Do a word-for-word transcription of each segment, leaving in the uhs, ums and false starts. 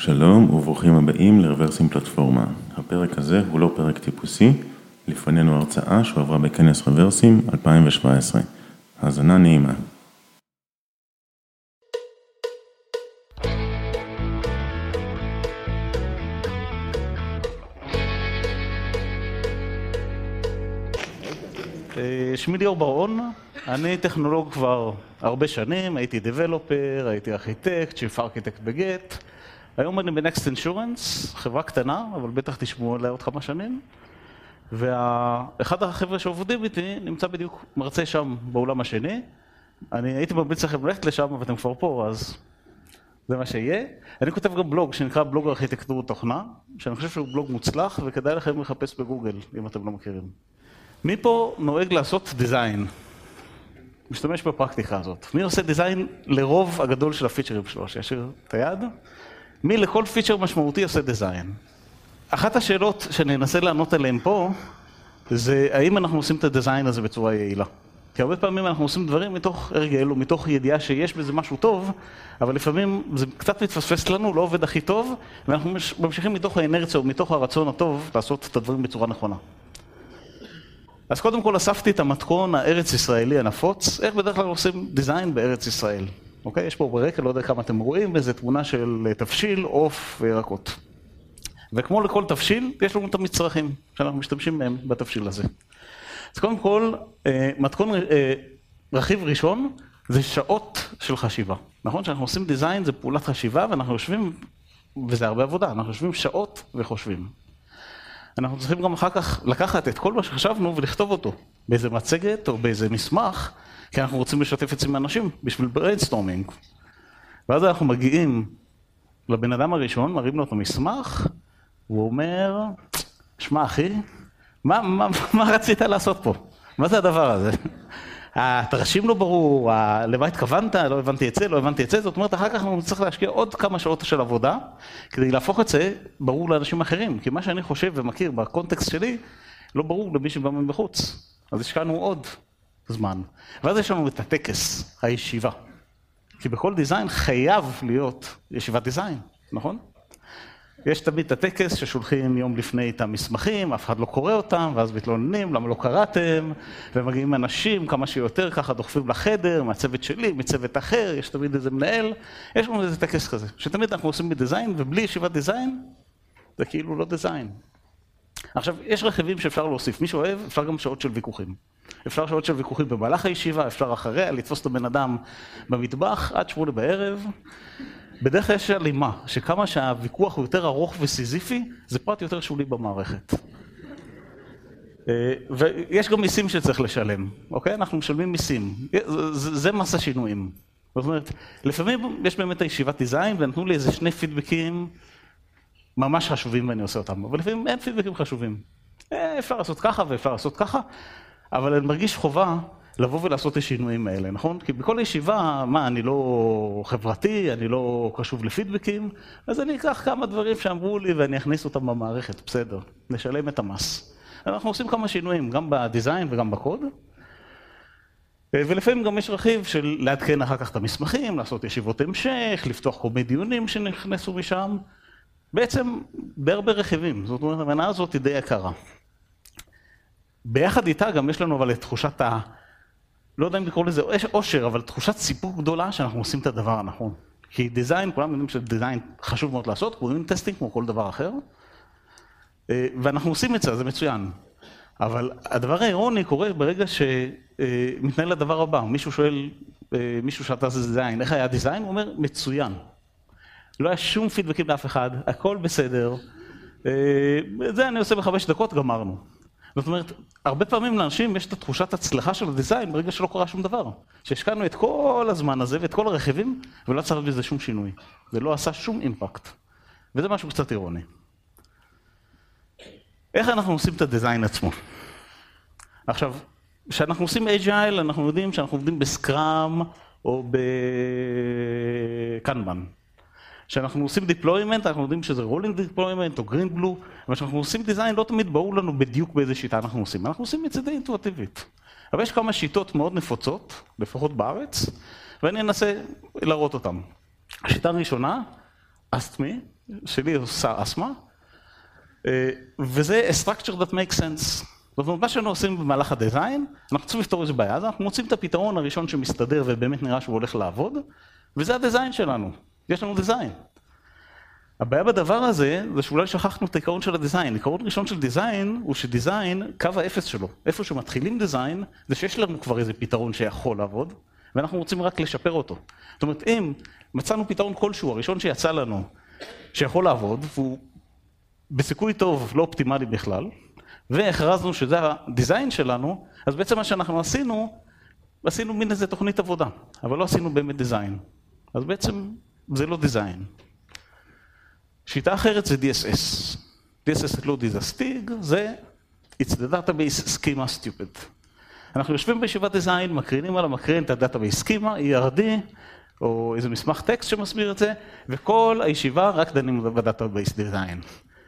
שלום וברוכים הבאים לרוורסים פלטפורמה. הפרק הזה הוא לא פרק טיפוסי, לפנינו הרצאה שהועברה בכנס רוורסים אלפיים שבע עשרה. האזנה נעימה. שמי ליאור בר-און, אני טכנולוג כבר הרבה שנים, הייתי דבלופר, הייתי ארכיטקט, צ'יפ ארכיטקט בגט. היום אני בנקסט אינשורנס, חברה קטנה, אבל בטח תשמעו עליה עוד כמה שנים. ואחד החבר'ה שעובדים איתי נמצא בדיוק מרצה שם באולם השני. אני הייתי ממליץ לכם ללכת לשם, אבל אתם כבר פה, אז זה מה שיהיה. אני כותב גם בלוג שנקרא בלוג ארכיטקטור תוכנה, שאני חושב שהוא בלוג מוצלח, וכדאי לכם לחפש בגוגל, אם אתם לא מכירים. מי פה נוהג לעשות דיזיין? משתמש בפרקטיקה הזאת. מי עושה דיזיין לרוב הגדול של הפיצ'רים שלו? שישאיר את היד. מי לכל פיצ'ר משמעותי עושה דיזיין? אחת השאלות שאני אנסה לענות עליהן פה, זה האם אנחנו עושים את הדיזיין הזה בצורה יעילה. כי הרבה פעמים אנחנו עושים דברים מתוך הרגל או מתוך ידיעה שיש בזה משהו טוב, אבל לפעמים זה קצת מתפספס לנו, לא עובד הכי טוב, ואנחנו ממשיכים מתוך האנרציה או מתוך הרצון הטוב לעשות את הדברים בצורה נכונה. אז קודם כל אספתי את המתכון הארץ ישראלי הנפוץ, איך בדרך כלל עושים דיזיין בארץ ישראל. אוקיי? יש פה ברקע, לא יודע כמה אתם רואים, איזו תמונה של תבשיל, עוף וירקות. וכמו לכל תבשיל, יש לנו את המצרכים שאנחנו משתמשים מהם בתבשיל הזה. אז קודם כל, מתכון רכיב ראשון זה שעות של חשיבה. נכון? כשאנחנו עושים דיזיין זה פעולת חשיבה, ואנחנו יושבים, וזה הרבה עבודה, אנחנו יושבים שעות וחושבים. אנחנו צריכים גם אחר כך לקחת את כל מה שחשבנו ולכתוב אותו באיזה מצגת או באיזה מסמך, כי אנחנו רוצים לשתף את זה עם אנשים בשביל בריינסטורמינג. ואז אנחנו מגיעים לבן אדם הראשון, מראים לו את המסמך, הוא אומר, שמע אחי, מה, מה, מה רצית לעשות פה? מה זה הדבר הזה? התרשים לא ברור, למה התכוונת, לא הבנתי את זה, לא הבנתי את זה, זאת אומרת, אחר כך אנחנו צריך להשקיע עוד כמה שעות של עבודה, כדי להפוך את זה ברור לאנשים אחרים, כי מה שאני חושב ומכיר בקונטקסט שלי, לא ברור למי שבא מבחוץ. אז השקענו עוד זמן. ואז יש לנו את הטקס, הישיבה. כי בכל דיזיין חייב להיות ישיבת דיזיין, נכון? יש תמיד את הטקס ששולחים יום לפני את המסמכים, אף אחד לא קורא אותם, ואז מתלוננים, למה לא קראתם, ומגיעים אנשים כמה שיותר, ככה דוחפים לחדר, מהצוות שלי, מצוות אחר, יש תמיד איזה מנהל, יש לנו איזה טקס כזה, שתמיד אנחנו עושים בדיזיין, ובלי ישיבת דיזיין, זה כאילו לא דיזיין. עכשיו, יש רכיבים שאפשר להוסיף, מי שאוהב, אפשר גם שעות של ויכוחים. אפשר שעות של ויכוחים במהלך הישיבה, אפשר אחריה, לתפוס את הבן אדם במטבח, עד שמונה בערב. בדרך כלל יש הלימה, שכמה שהוויכוח הוא יותר ארוך וסיזיפי, זה פרט יותר שולי במערכת. ויש גם מיסים שצריך לשלם, אוקיי? אנחנו משלמים מיסים. זה, זה מס השינויים. זאת אומרת, לפעמים יש באמת הישיבת דיזיין, ונתנו לי איזה שני פידבקים ממש חשובים ואני עושה אותם, אבל לפעמים אין פידבקים חשובים. אפשר לעשות ככה ואפשר לעשות ככה, אבל אני מרגיש חובה לבוא ולעשות את השינויים האלה, נכון? כי בכל ישיבה, מה, אני לא חברתי, אני לא קשוב לפידבקים, אז אני אקח כמה דברים שאמרו לי ואני אכניס אותם במערכת, בסדר, נשלם את המס. אנחנו עושים כמה שינויים, גם בדיזיין וגם בקוד, ולפעמים גם יש רכיב של לעדכן אחר כך את המסמכים, לעשות ישיבות המשך, לפתוח כל מיני דיונים שנכנסו משם, בעצם בהרבה רכיבים, זאת אומרת, המנה הזאת היא די יקרה. ביחד איתה גם יש לנו אבל את תחושת ה... לא יודע אם לקרוא לזה אושר, אבל תחושת סיפוק גדולה שאנחנו עושים את הדבר הנכון. כי דיזיין, כולם יודעים שדיזיין חשוב מאוד לעשות, קוראים טסטינג כמו כל דבר אחר, ואנחנו עושים את זה, זה מצוין. אבל הדבר האירוני קורה ברגע שמתנהל לדבר הבא. מישהו שואל, מישהו שאתה עושה דיזיין, איך היה דיזיין? הוא אומר, מצוין. לא היה שום פידבקים לאף אחד, הכל בסדר. זה אני עושה בחמש דקות, גמרנו. זאת אומרת, הרבה פעמים לאנשים יש את תחושת הצלחה של הדיזיין ברגע שלא קרה שום דבר. שהשקענו את כל הזמן הזה ואת כל הרכיבים, ולא צריך בזה שום שינוי. זה לא עשה שום אימפקט. וזה משהו קצת אירוני. איך אנחנו עושים את הדיזיין עצמו? עכשיו, כשאנחנו עושים אג'ייל, אנחנו יודעים שאנחנו עובדים בסקראם או בקנבן. כשאנחנו עושים deployment, אנחנו יודעים שזה rolling deployment או green blue, אבל כשאנחנו עושים דיזיין, לא תמיד ברור לנו בדיוק באיזה שיטה אנחנו עושים. אנחנו עושים את זה די אינטואיטיבית. אבל יש כמה שיטות מאוד נפוצות, לפחות בארץ, ואני אנסה להראות אותן. השיטה הראשונה, ask me, שלי עושה אסמה, וזה a structure that makes sense. זאת אומרת, מה שאנחנו עושים במהלך הדיזיין, אנחנו צריכים לפתור איזו בעיה, אז אנחנו מוצאים את הפתרון הראשון שמסתדר ובאמת נראה שהוא הולך לעבוד, וזה הדיזיין שלנו. יש לנו דיזיין. הבעיה בדבר הזה, זה שאולי שכחנו את העיקרון של הדיזיין. העיקרון הראשון של דיזיין, הוא שדיזיין, קו האפס שלו, איפה שמתחילים דיזיין, זה שיש לנו כבר איזה פתרון שיכול לעבוד, ואנחנו רוצים רק לשפר אותו. זאת אומרת, אם מצאנו פתרון כלשהו, הראשון שיצא לנו, שיכול לעבוד, והוא בסיכוי טוב, לא אופטימלי בכלל, והכרזנו שזה הדיזיין שלנו, אז בעצם מה שאנחנו עשינו, עשינו מין איזה תוכנית עבודה, אבל לא עשינו באמת דיזיין. אז בעצם זה לא דיזיין. שיטה אחרת זה די אס אס. די אס אס לא דיזסטיג, זה It's the database schema stupid. אנחנו יושבים בישיבת דיזיין, מקרינים על המקרין את הדאטאבייס סקימה, אי אר די, או איזה מסמך טקסט שמסביר את זה, וכל הישיבה רק דנים בדאטאבייס דיזיין.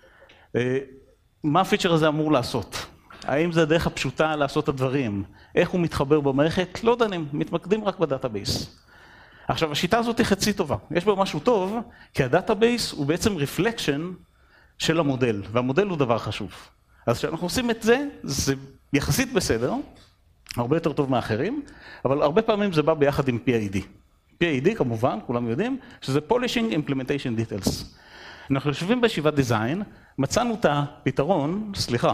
מה הפיצ'ר הזה אמור לעשות? האם זה הדרך הפשוטה לעשות את הדברים? איך הוא מתחבר במערכת? לא דנים, מתמקדים רק בדאטאבייס. עכשיו, השיטה הזאת היא חצי טובה. יש בה משהו טוב, כי הדאטאבייס הוא בעצם רפלקשן של המודל, והמודל הוא דבר חשוב. אז כשאנחנו עושים את זה, זה יחסית בסדר, הרבה יותר טוב מאחרים, אבל הרבה פעמים זה בא ביחד עם פי איי די. פי איי די, כמובן, כולם יודעים, שזה Polishing Implementation Details. אנחנו יושבים בישיבת דיזיין, מצאנו את הפתרון, סליחה,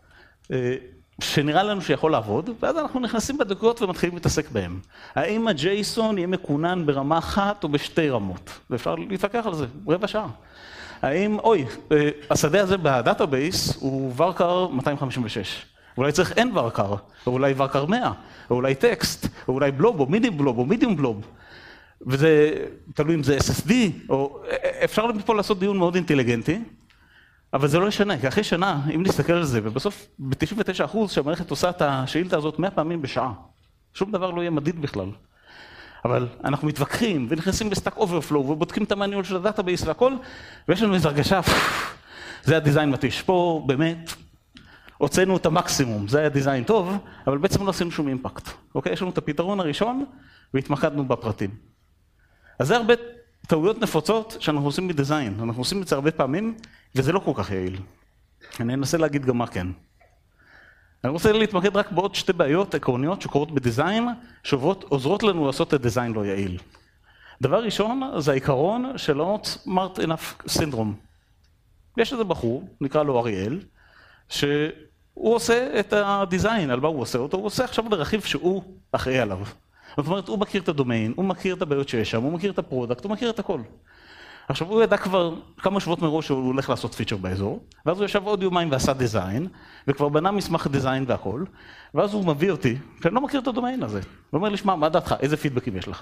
שנראה לנו שיכול לעבוד, ואז אנחנו נכנסים בדקויות ומתחילים להתעסק בהם. האם ה-JSON יהיה מקונן ברמה אחת או בשתי רמות? ואפשר להתווכח על זה, רבע שעה. האם, אוי, השדה הזה בדאטאבייס הוא ורקר מאתיים חמישים ושש. אולי צריך אין ורקר, או אולי ורקר מאה, או אולי טקסט, או אולי בלוב, או מידיום בלוב, או מידיום בלוב. וזה תלוי אם זה אס אס די, או אפשר פה לעשות דיון מאוד אינטליגנטי, אבל זה לא ישנה, כי אחרי שנה, אם נסתכל על זה, ובסוף ב-תשעים ותשעה אחוז שהמערכת עושה את השאילתה הזאת מאה פעמים בשעה, שום דבר לא יהיה מדיד בכלל. אבל אנחנו מתווכחים ונכנסים בסטאק אוברפלואו ובודקים את המניול של הדאטאבייס והכל, ויש לנו איזו הרגשה, זה הדיזיין מתיש. פה באמת הוצאנו את המקסימום, זה היה דיזיין טוב, אבל בעצם לא עשינו שום אימפקט. אוקיי? יש לנו את הפתרון הראשון והתמקדנו בפרטים. אז זה הרבה טעויות נפוצות שאנחנו עושים בדיזיין. אנחנו עושים את זה הרבה פעמים, וזה לא כל כך יעיל. אני אנסה להגיד גם מה כן. אני רוצה להתמקד רק בעוד שתי בעיות עקרוניות שקורות בדיזיין, שעוזרות לנו לעשות את הדיזיין לא יעיל. דבר ראשון, זה העיקרון של not smart enough syndrome. יש איזה בחור, נקרא לו אריאל, שהוא עושה את הדיזיין, על מה הוא עושה אותו, הוא עושה עכשיו לרכיב שהוא אחראי עליו. זאת אומרת, הוא מכיר את הדומיין, הוא מכיר את הבעיות שיש שם, הוא מכיר את הפרודקט, הוא מכיר את הכל. עכשיו, הוא ידע כבר כמה שבועות מראש שהוא הולך לעשות פיצ'ר באזור, ואז הוא ישב עוד יומיים ועשה דיזיין, וכבר בנה מסמך דיזיין והכל, ואז הוא מביא אותי, שאני לא מכיר את הדומיין הזה. הוא אומר לי, שמע, מה דעתך? איזה פידבקים יש לך?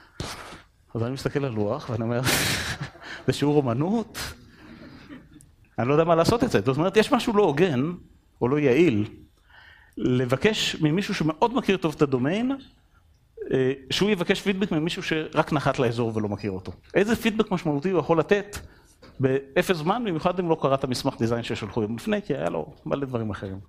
אז אני מסתכל על לוח, ואני אומר, זה שיעור אומנות, אני לא יודע מה לעשות את זה. זאת אומרת, יש משהו לא הוגן, או לא יעיל, לבקש ממישהו שמאוד מכיר טוב את הדומיין, שהוא יבקש פידבק ממישהו שרק נחת לאזור ולא מכיר אותו. איזה פידבק משמעותי הוא יכול לתת באפס זמן, במיוחד אם לא קראת מסמך דיזיין ששלחו יום לפני, כי היה לו מלא דברים אחרים.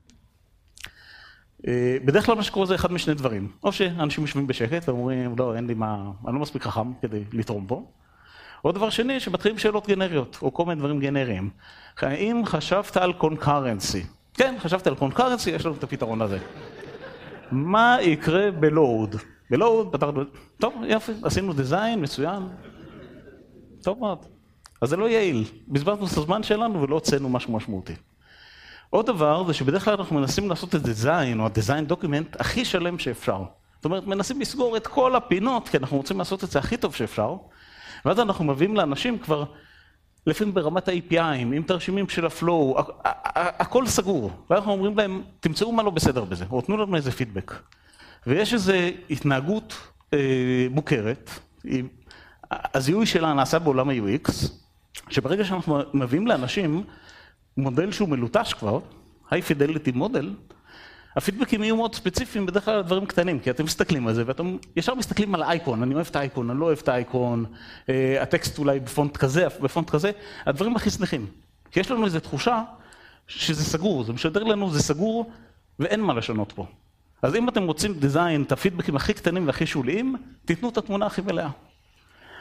בדרך כלל מה שקורה זה אחד משני דברים. או שאנשים יושבים בשקט ואומרים, לא, אין לי מה, אני לא מספיק חכם כדי לתרום פה. או דבר שני, שמתחילים שאלות גנריות, או כל מיני דברים גנריים. האם חשבת על קונקרנסי? כן, חשבתי על קונקרנסי, יש לנו את הפתרון הזה. מה יקרה בלואוד? בלואוד, פתרנו, טוב, יופי, עשינו דיזיין, מצוין. טוב מאוד. אז זה לא יעיל. בזבזנו את הזמן שלנו ולא הוצאנו משהו משמעותי. עוד דבר זה שבדרך כלל אנחנו מנסים לעשות את הדיזיין או הדיזיין דוקומנט הכי שלם שאפשר. זאת אומרת, מנסים לסגור את כל הפינות, כי אנחנו רוצים לעשות את זה הכי טוב שאפשר. ואז אנחנו מביאים לאנשים כבר, לפעמים ברמת ה-איי פי איי, עם תרשימים של הפלואו, הכל סגור. ואנחנו אומרים להם, תמצאו מה לא בסדר בזה, או תנו לנו איזה פידבק. ויש איזו התנהגות אה, מוכרת, הזיהוי שלה נעשה בעולם ה-יו אקס, שברגע שאנחנו מביאים לאנשים מודל שהוא מלוטש כבר, High Fidelity מודל, הפידבקים יהיו מאוד ספציפיים, בדרך כלל דברים קטנים, כי אתם מסתכלים על זה, ואתם ישר מסתכלים על האייקון, אני אוהב את האייקון, אני לא אוהב את האייקון, אה, הטקסט אולי בפונט כזה, בפונט כזה, הדברים הכי שמחים. כי יש לנו איזו תחושה שזה סגור, זה משדר לנו, זה סגור, ואין מה לשנות פה. אז אם אתם רוצים דיזיין, את הפידבקים הכי קטנים והכי שוליים, תיתנו את התמונה הכי מלאה.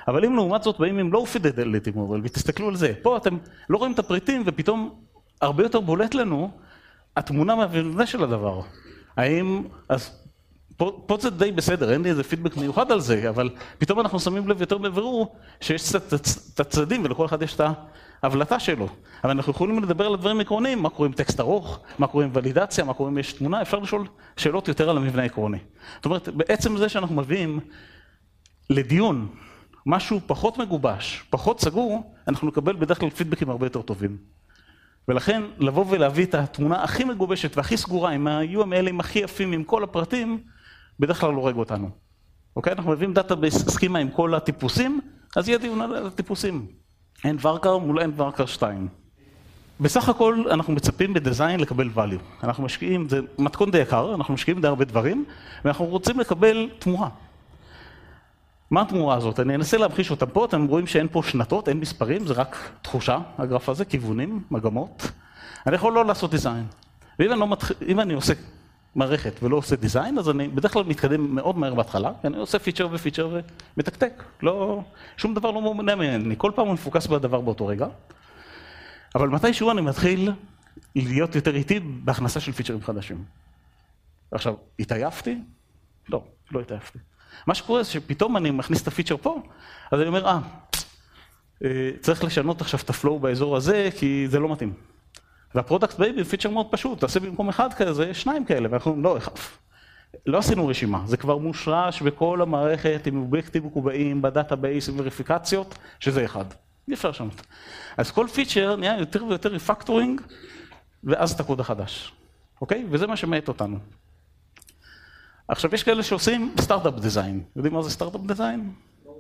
אבל אם לעומת זאת באים עם low fidelity model, ותסתכלו על זה, פה אתם לא רואים את הפריטים, ופתאום הרבה יותר בולט לנו התמונה מהמבנה של הדבר. האם, אז פה, פה זה די בסדר, אין לי איזה פידבק מיוחד על זה, אבל פתאום אנחנו שמים לב יותר בבירור שיש את הצדדים ולכל אחד יש את ההבלטה שלו. אבל אנחנו יכולים לדבר על הדברים עקרוניים, מה קורה עם טקסט ארוך, מה קורה עם ולידציה, מה קורה אם יש תמונה, אפשר לשאול שאלות יותר על המבנה העקרוני. זאת אומרת, בעצם זה שאנחנו מביאים לדיון משהו פחות מגובש, פחות סגור, אנחנו נקבל בדרך כלל פידבקים הרבה יותר טובים. ולכן לבוא ולהביא את התמונה הכי מגובשת והכי סגורה, עם ה-יו אם אל הכי יפים, עם כל הפרטים, בדרך כלל לא הורג אותנו. אוקיי? אנחנו מביאים דאטאבייס סקימה עם כל הטיפוסים, אז יהיה דיון על הטיפוסים. אין ורקר מול אין ורקר שתיים. בסך הכל אנחנו מצפים בדיזיין לקבל value. אנחנו משקיעים, זה מתכון די יקר, אנחנו משקיעים די הרבה דברים, ואנחנו רוצים לקבל תמורה. מה התמורה הזאת? אני אנסה להמחיש אותם פה, אתם רואים שאין פה שנתות, אין מספרים, זה רק תחושה, הגרף הזה, כיוונים, מגמות. אני יכול לא לעשות דיזיין. ואם אני, לא מתח... אם אני עושה מערכת ולא עושה דיזיין, אז אני בדרך כלל מתקדם מאוד מהר בהתחלה, אני עושה פיצ'ר ופיצ'ר ומתקתק. לא... שום דבר לא מונע ממני, כל פעם הוא מפוקס בדבר באותו רגע. אבל מתישהו אני מתחיל להיות יותר איטי בהכנסה של פיצ'רים חדשים. עכשיו, התעייפתי? לא, לא התעייפתי. מה שקורה זה שפתאום אני מכניס את הפיצ'ר פה, אז אני אומר, אה, צריך לשנות עכשיו את הפלואו באזור הזה, כי זה לא מתאים. והפרודקט בייבי פיצ'ר מאוד פשוט, תעשה במקום אחד כזה, שניים כאלה, ואנחנו אומרים, לא, לא עשינו רשימה, זה כבר מושרש בכל המערכת, עם אובייקטים מקובעים, בדאטאבייס, עם וריפיקציות, שזה אחד. אי אפשר לשנות. אז כל פיצ'ר נהיה יותר ויותר ריפקטורינג, ואז את הקוד החדש. אוקיי? וזה מה שמעט אותנו. עכשיו, יש כאלה שעושים סטארט-אפ דיזיין. יודעים מה זה סטארט-אפ דיזיין?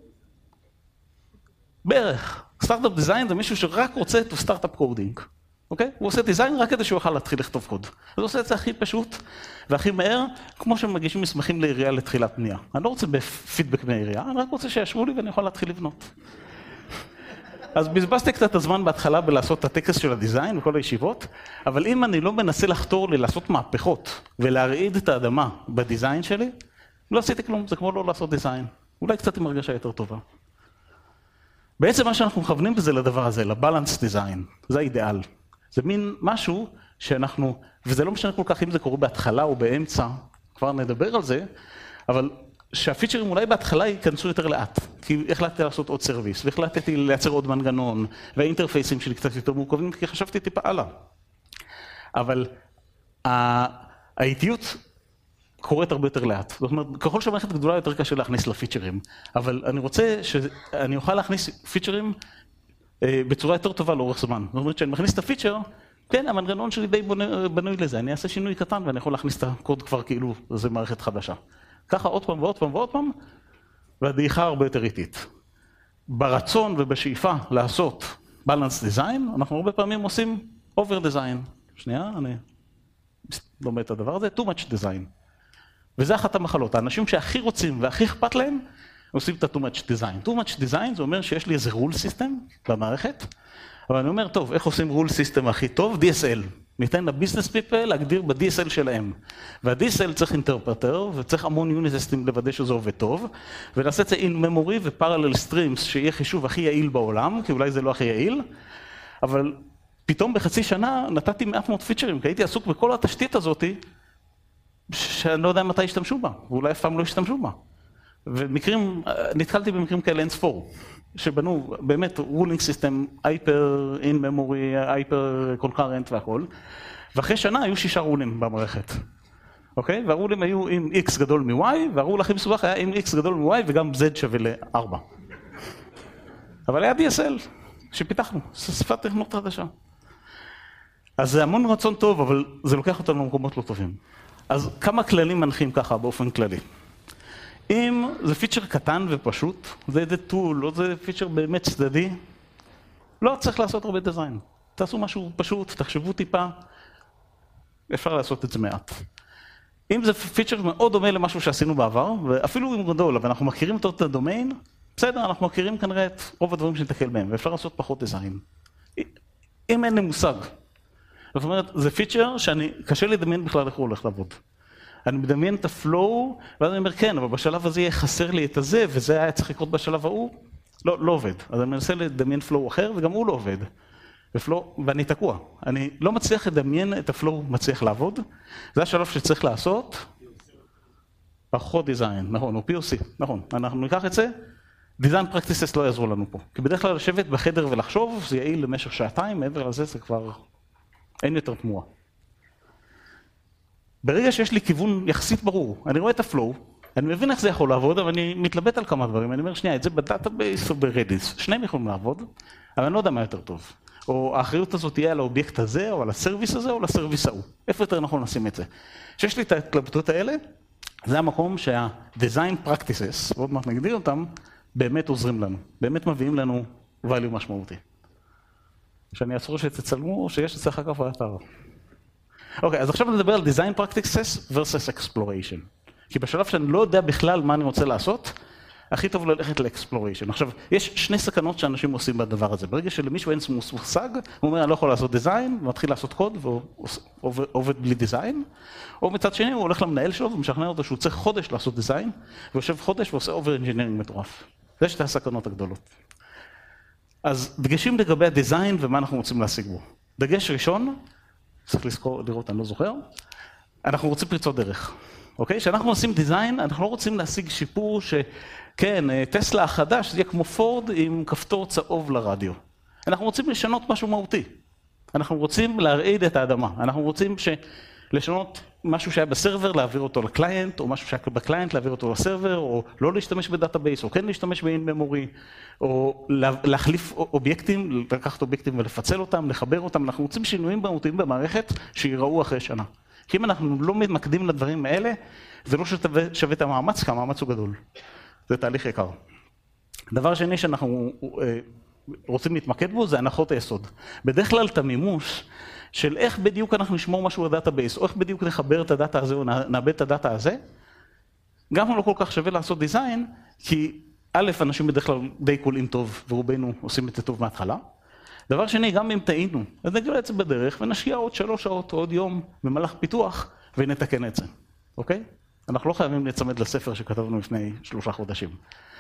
בערך. סטארט-אפ דיזיין זה מישהו שרק רוצה את סטארט-אפ קודינג. אוקיי? הוא עושה דיזיין רק כדי שהוא יוכל להתחיל לכתוב קוד. אז הוא עושה את זה הכי פשוט והכי מהר, כמו שמגישים מסמכים לעירייה לתחילת בנייה. אני לא רוצה בפידבק מהעירייה, אני רק רוצה שישבו לי ואני יכול להתחיל לבנות. אז בזבזתי קצת הזמן בהתחלה בלעשות את הטקסט של הדיזיין וכל הישיבות, אבל אם אני לא מנסה לחתור לי לעשות מהפכות ולהרעיד את האדמה בדיזיין שלי, לא עשיתי כלום, זה כמו לא לעשות דיזיין. אולי קצת עם הרגשה יותר טובה. בעצם מה שאנחנו מכוונים בזה לדבר הזה, לבלנס דיזיין, זה האידיאל. זה מין משהו שאנחנו, וזה לא משנה כל כך אם זה קורה בהתחלה או באמצע, כבר נדבר על זה, אבל שהפיצ'רים אולי בהתחלה ייכנסו יותר לאט, כי החלטתי לעשות עוד סרוויס, והחלטתי לייצר עוד מנגנון, והאינטרפייסים שלי קצת יותר מורכבים, כי חשבתי טיפה הלאה. אבל האיטיות קורית הרבה יותר לאט. זאת אומרת, ככל שהמערכת גדולה יותר קשה להכניס לפיצ'רים, אבל אני רוצה שאני אוכל להכניס פיצ'רים בצורה יותר טובה לאורך זמן. זאת אומרת, שאני מכניס את הפיצ'ר, כן, המנגנון שלי די בנוי לזה, אני אעשה שינוי קטן ואני יכול להכניס את הקוד כבר כאילו, זה מערכת חדשה. ככה עוד פעם ועוד פעם ועוד פעם, והדעיכה הרבה יותר איטית. ברצון ובשאיפה לעשות balance design, אנחנו הרבה פעמים עושים over design. שנייה, אני לומד את הדבר הזה, too much design. וזה אחת המחלות. האנשים שהכי רוצים והכי אכפת להם, עושים את ה-too much design. too much design זה אומר שיש לי איזה rule system במערכת, אבל אני אומר, טוב, איך עושים rule system הכי טוב? די אס אל. ניתן לביזנס פיפל להגדיר ב-די אס אל שלהם. וה-די אס אל צריך אינטרפרטר, וצריך המון יוניטסטים לוודא שזה עובד טוב, ונעשה את זה in memory ו-parallel streams, שיהיה חישוב הכי יעיל בעולם, כי אולי זה לא הכי יעיל, אבל פתאום בחצי שנה נתתי מעט מאוד פיצ'רים, כי הייתי עסוק בכל התשתית הזאת, שאני לא יודע מתי ישתמשו בה, ואולי אף פעם לא ישתמשו בה. ומקרים, נתקלתי במקרים כאלה אין ספור, שבנו באמת רולינג סיסטם, הייפר, אין ממורי, הייפר קונקרנט והכל, ואחרי שנה היו שישה רולים במערכת, אוקיי? והרולים היו עם X גדול מ-Y, והרול הכי מסובך היה עם X גדול מ-Y וגם Z שווה ל-ארבע. אבל היה די אס אל שפיתחנו, שפת תכנות חדשה. אז זה המון רצון טוב, אבל זה לוקח אותנו למקומות לא טובים. אז כמה כללים מנחים ככה באופן כללי? אם זה פיצ'ר קטן ופשוט, זה איזה טול, או זה פיצ'ר באמת צדדי, לא צריך לעשות הרבה דיזיין. תעשו משהו פשוט, תחשבו טיפה, אפשר לעשות את זה מעט. אם זה פיצ'ר מאוד דומה למשהו שעשינו בעבר, ואפילו אם גדול, אבל אנחנו מכירים אותו את הדומיין, בסדר, אנחנו מכירים כנראה את רוב הדברים שנתקל בהם, ואפשר לעשות פחות דיזיין. אם אין לי מושג, זאת אומרת, זה פיצ'ר שאני, קשה לדמיין בכלל איך הוא הולך לעבוד. אני מדמיין את הפלואו, ואז אני אומר, כן, אבל בשלב הזה יהיה חסר לי את הזה, וזה היה צריך לקרות בשלב ההוא, לא, לא עובד. אז אני מנסה לדמיין פלואו אחר, וגם הוא לא עובד. ופלואו, ואני תקוע. אני לא מצליח לדמיין את הפלואו מצליח לעבוד. זה השלב שצריך לעשות. פחות דיזיין, נכון, או פי או סי, נכון. אנחנו ניקח את זה, דיזיין פרקטיסס לא יעזרו לנו פה. כי בדרך כלל לשבת בחדר ולחשוב, זה יעיל למשך שעתיים, מעבר לזה זה כבר אין יותר תמוה. ברגע שיש לי כיוון יחסית ברור, אני רואה את הפלואו, אני מבין איך זה יכול לעבוד, אבל אני מתלבט על כמה דברים. אני אומר, שנייה, את זה בדאטאבייס או ברדיס, שניהם יכולים לעבוד, אבל אני לא יודע מה יותר טוב. או האחריות הזאת תהיה על האובייקט הזה, או על הסרוויס הזה, או לסרוויס ההוא. איפה יותר נכון לשים את זה? כשיש לי את ההתלבטות האלה, זה המקום שה-design practices, ועוד מעט נגדיר אותם, באמת עוזרים לנו, באמת מביאים לנו value משמעותי. שאני אעצור שתצלמו, או שיש את זה אחר כך באתר. אוקיי, אז עכשיו נדבר על design practices versus exploration. כי בשלב שאני לא יודע בכלל מה אני רוצה לעשות, הכי טוב ללכת ל-exploration. עכשיו, יש שני סכנות שאנשים עושים בדבר הזה. ברגע שלמישהו אין מושג, הוא אומר, אני לא יכול לעשות דיזיין, ומתחיל לעשות קוד, ועובד בלי דיזיין. או מצד שני, הוא הולך למנהל שלו, ומשכנע אותו שהוא צריך חודש לעשות דיזיין, ויושב חודש ועושה over-engineering מטורף. זה שתי הסכנות הגדולות. אז דגשים לגבי הדיזיין ומה אנחנו רוצים להשיג בו. דגש ראשון, צריך לזכור, לראות, אני לא זוכר, אנחנו רוצים פריצות דרך. אוקיי? כשאנחנו עושים דיזיין, אנחנו לא רוצים להשיג שיפור שכן, טסלה החדש, זה יהיה כמו פורד עם כפתור צהוב לרדיו. אנחנו רוצים לשנות משהו מהותי. אנחנו רוצים להרעיד את האדמה. אנחנו רוצים ש... לשנות משהו שהיה בסרבר, להעביר אותו לקליינט, או משהו שהיה בקליינט, להעביר אותו לסרבר, או לא להשתמש בדאטאבייס, או כן להשתמש באין ממורי, או להחליף אובייקטים, לקחת אובייקטים ולפצל אותם, לחבר אותם. אנחנו רוצים שינויים מהותיים במערכת שיראו אחרי שנה. כי אם אנחנו לא מתמקדים לדברים האלה, זה לא שווה את המאמץ, כי המאמץ הוא גדול. זה תהליך יקר. דבר שני שאנחנו רוצים להתמקד בו, זה הנחות היסוד. בדרך כלל את המימוש של איך בדיוק אנחנו נשמור משהו לדאטאבייס, או איך בדיוק נחבר את הדאטה הזה, או נאבד את הדאטה הזה, גם לא כל כך שווה לעשות דיזיין, כי א', אנשים בדרך כלל די קולעים טוב, ורובנו עושים את זה טוב מההתחלה. דבר שני, גם אם טעינו, אז נגלה את זה בדרך, ונשקיע עוד שלוש שעות, עוד יום, במהלך פיתוח, ונתקן את זה, אוקיי? אנחנו לא חייבים להצמד לספר שכתבנו לפני שלושה חודשים.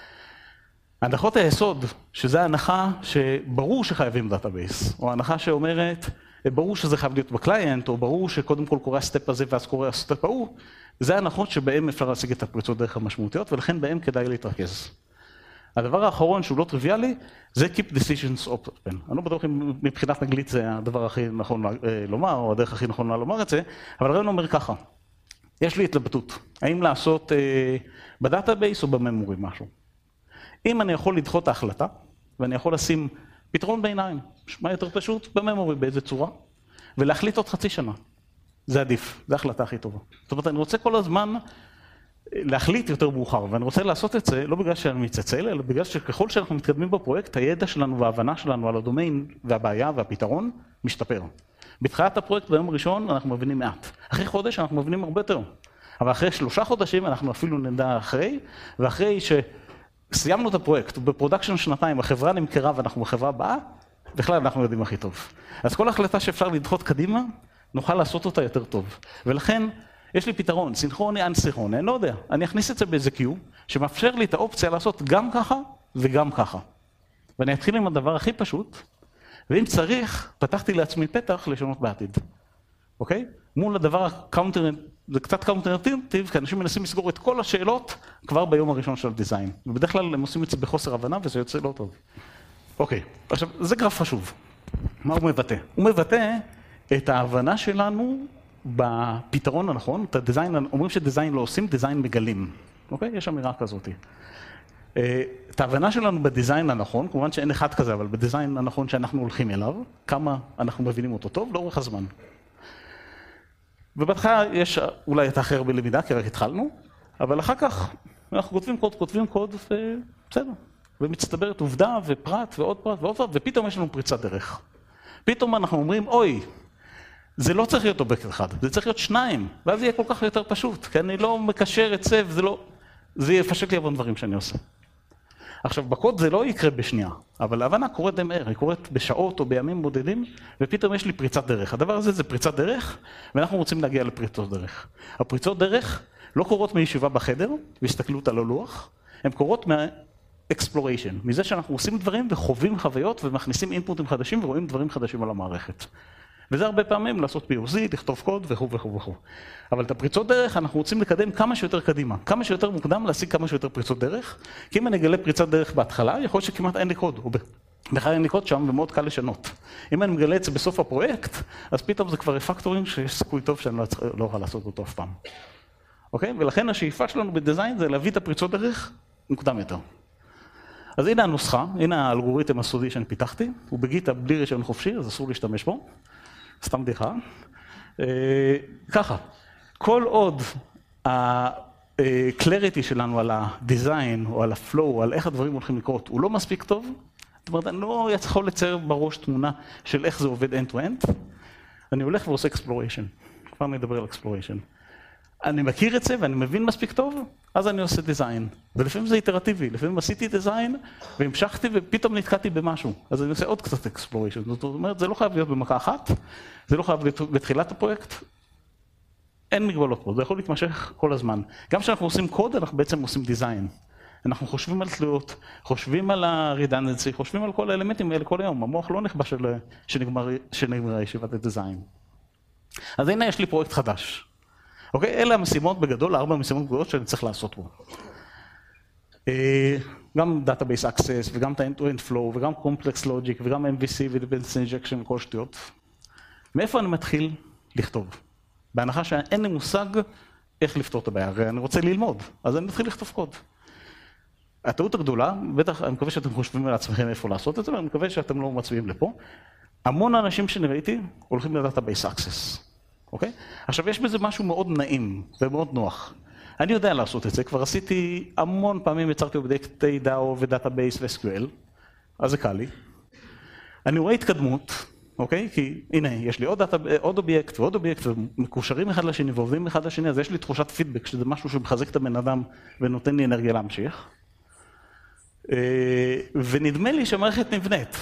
הנחות היסוד, שזה ההנחה שברור שחייבים דאטאבייס, או ההנחה שאומרת, ברור שזה חייב להיות בקליינט, או ברור שקודם כל קורה הסטפ הזה ואז קורה הסטפ ההוא, זה ההנחות שבהם אפשר להשיג את הפריצות דרך המשמעותיות, ולכן בהם כדאי להתרכז. הדבר האחרון שהוא לא טריוויאלי, זה keep decisions open. אני לא בטוח אם מבחינת אנגלית זה הדבר הכי נכון לומר, או הדרך הכי נכונה לומר את זה, אבל הרעיון אומר ככה, יש לי התלבטות, האם לעשות בדאטאבייס או בממורי משהו. אם אני יכול לדחות את ההחלטה, ואני יכול לשים פתרון ביניים, מה יותר פשוט? בממורי באיזה צורה, ולהחליט עוד חצי שנה. זה עדיף, זו ההחלטה הכי טובה. זאת אומרת, אני רוצה כל הזמן להחליט יותר מאוחר, ואני רוצה לעשות את זה לא בגלל שאני מצצל, אלא בגלל שככל שאנחנו מתקדמים בפרויקט, הידע שלנו וההבנה שלנו על הדומיין והבעיה והפתרון משתפר. בתחילת הפרויקט ביום הראשון אנחנו מבינים מעט. אחרי חודש אנחנו מבינים הרבה יותר. אבל אחרי שלושה חודשים אנחנו אפילו נדע אחרי, ואחרי שסיימנו את הפרויקט, בפרודקשן שנתיים החברה נמכרה ואנחנו בחברה הבאה, בכלל אנחנו יודעים הכי טוב. אז כל החלטה שאפשר לדחות קדימה, נוכל לעשות אותה יותר טוב. ולכן, יש לי פתרון, סינכרוני, אנסינכרוני, אני לא יודע. אני אכניס את זה באיזה קיו, שמאפשר לי את האופציה לעשות גם ככה וגם ככה. ואני אתחיל עם הדבר הכי פשוט, ואם צריך, פתחתי לעצמי פתח לשנות בעתיד. אוקיי? מול הדבר הקאונטר, זה קצת קאונטרנטיב, כי אנשים מנסים לסגור את כל השאלות כבר ביום הראשון של הדיזיין. ובדרך כלל הם עושים את זה בחוסר הבנה, וזה יוצא לא טוב. אוקיי, עכשיו, זה גרף חשוב. מה הוא מבטא? הוא מבטא את ההבנה שלנו בפתרון הנכון, את הדיזיין, אומרים שדיזיין לא עושים, דיזיין מגלים. אוקיי? יש אמירה כזאת. את ההבנה שלנו בדיזיין הנכון, כמובן שאין אחד כזה, אבל בדיזיין הנכון שאנחנו הולכים אליו, כמה אנחנו מבינים אותו טוב, לאורך הזמן. ובהתחלה יש אולי את האחר בלמידה, כי רק התחלנו, אבל אחר כך אנחנו כותבים קוד, כותבים קוד, ובסדר. ומצטברת עובדה ופרט ועוד פרט ועוד פרט, ופתאום יש לנו פריצת דרך. פתאום אנחנו אומרים, אוי, זה לא צריך להיות אובייקט אחד, זה צריך להיות שניים, ואז זה יהיה כל כך יותר פשוט, כי אני לא מקשר את זה, וזה לא... זה יפשט לי המון דברים שאני עושה. עכשיו, בקוד זה לא יקרה בשנייה, אבל ההבנה קורית די מהר, היא קורית בשעות או בימים בודדים, ופתאום יש לי פריצת דרך. הדבר הזה זה פריצת דרך, ואנחנו רוצים להגיע לפריצות דרך. הפריצות דרך לא קורות מישיבה בחדר, והסתכלות על הלוח, הן קורות exploration, מזה שאנחנו עושים דברים וחווים חוויות ומכניסים אינפוטים חדשים ורואים דברים חדשים על המערכת. וזה הרבה פעמים לעשות פי או סי, לכתוב קוד וכו' וכו' וכו'. אבל את הפריצות דרך אנחנו רוצים לקדם כמה שיותר קדימה, כמה שיותר מוקדם להשיג כמה שיותר פריצות דרך, כי אם אני אגלה פריצת דרך בהתחלה, יכול להיות שכמעט אין לי קוד, או בכלל אין לי קוד שם ומאוד קל לשנות. אם אני מגלה את זה בסוף הפרויקט, אז פתאום זה כבר רפקטורים שיש סיכוי טוב שאני לא אוכל לעשות אותו אף פעם. אוקיי? ולכן השאיפה שלנו בדיזיין זה להביא את הפריצות דרך מוקדם יותר. אז הנה הנוסחה, הנה האלגוריתם הסודי שאני פיתחתי, הוא בגיטה בלי רישיון חופשי, אז אסור להשתמש בו. סתם בדיחה. ככה, כל עוד ה-clarity שלנו על הדיזיין או על ה-flow, או על איך הדברים הולכים לקרות, הוא לא מספיק טוב, זאת אומרת, אני לא יכול לצייר בראש תמונה של איך זה עובד end-to-end, אני הולך ועושה exploration, כבר נדבר על exploration. אני מכיר את זה ואני מבין מספיק טוב, אז אני עושה דיזיין. ולפעמים זה איטרטיבי, לפעמים עשיתי דיזיין והמשכתי ופתאום נתקעתי במשהו. אז אני עושה עוד קצת אקספלוריישן. זאת אומרת, זה לא חייב להיות במכה אחת, זה לא חייב להיות בתחילת הפרויקט. אין מגבלות פה, זה יכול להתמשך כל הזמן. גם כשאנחנו עושים קוד, אנחנו בעצם עושים דיזיין. אנחנו חושבים על תלויות, חושבים על ה-redundancy, חושבים על כל האלמנטים האלה כל היום. המוח לא נכבה שנגמרה ישיבת הדיזיין. אז הנה יש לי פרויקט חדש. אוקיי, אלה המשימות בגדול, ארבע המשימות גדולות שאני צריך לעשות בו. גם Database Access, וגם את ה-End-to-End Flow, וגם Complex Logic, וגם אם וי סי ו-Dependency Injection וכל שטויות. מאיפה אני מתחיל לכתוב? בהנחה שאין לי מושג איך לפתור את הבעיה, הרי אני רוצה ללמוד, אז אני מתחיל לכתוב קוד. הטעות הגדולה, בטח, אני מקווה שאתם חושבים על עצמכם איפה לעשות את זה, ואני מקווה שאתם לא מצביעים לפה. המון האנשים שאני ראיתי הולכים ל-Database Access. אוקיי? עכשיו, יש בזה משהו מאוד נעים ומאוד נוח. אני יודע לעשות את זה, כבר עשיתי המון פעמים, יצרתי אובייקטי דאו ודאטאבייס ו-אס קיו אל, אז זה קל לי. אני רואה התקדמות, אוקיי? כי הנה, יש לי עוד, דאטה, עוד אובייקט ועוד אובייקט, ומקושרים אחד לשני ועובדים אחד לשני, אז יש לי תחושת פידבק, שזה משהו שמחזק את הבן אדם ונותן לי אנרגיה להמשיך. ונדמה לי שהמערכת נבנית.